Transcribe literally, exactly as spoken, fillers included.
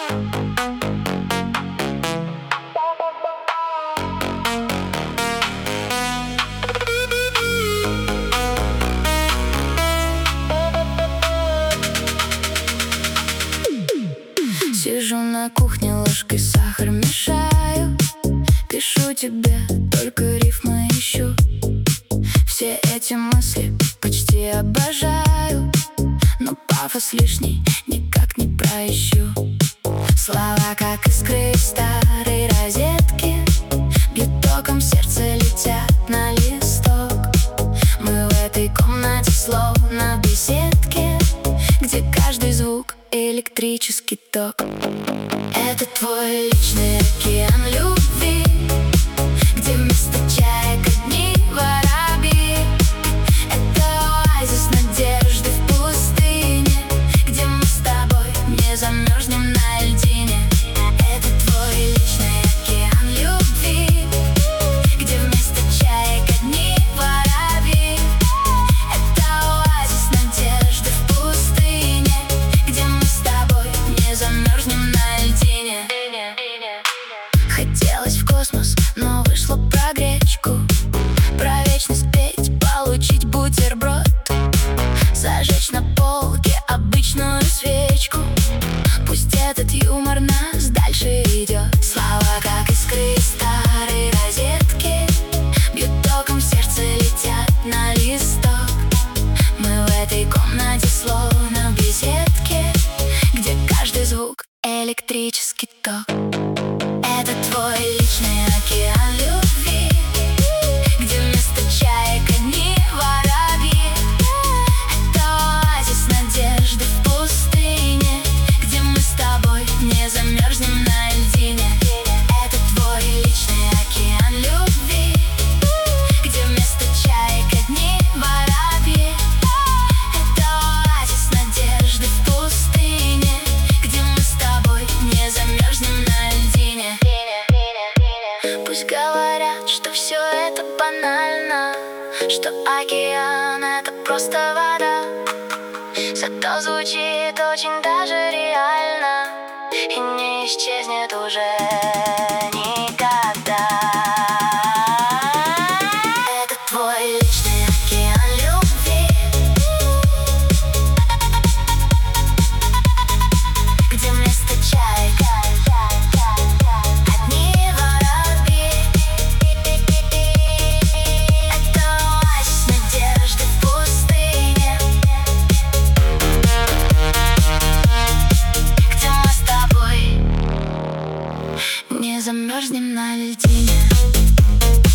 Сижу на кухне, ложкой сахар мешаю. Пишу тебе, только рифмы ищу. Все эти мысли почти обожаю, но пафос лишний никак не проищу. Слова, как искры из старой розетки, бьют током, сердце летят на листок. Мы в этой комнате словно в беседке, где каждый звук — электрический ток. Это твой личный океан любви, где вместо чаек одни воробьи. Это оазис надежды в пустыне, где мы с тобой не замерзнем на льдине. Это твой личный океан любви, где вместо чаек одни воробьи. Это оазис надежды в пустыне, где мы с тобой не замерзнем на льдине. Хотелось в космос, но вышло про гречку. Про вечность петь, получить бутерброд, зажечь на полке обычную свечку. Пусть этот юмор нас дальше идет. Слова, как искры из старой розетки, бьют током, в сердце летят на листок. Мы в этой комнате словно в беседке, где каждый звук — электрический ток. Это твой личный океан любви, где вместо чаек одни воробьи. Это оазис надежды в пустыне, где мы с тобой не замерзнем на льдине. Это твой личный океан любви, где вместо чаек одни воробьи. Это оазис надежды в пустыне, где мы с тобой не замерзнем на льдине. Пусть говорят, что все это банально, что океан — это просто вода, зато звучит очень даже реально и не исчезнет уже никогда. Это твой личный океан любви, где вместо чаек одни воробьи. Это оазис надежды в пустыне, где мы с тобой не замерзнем на льдине.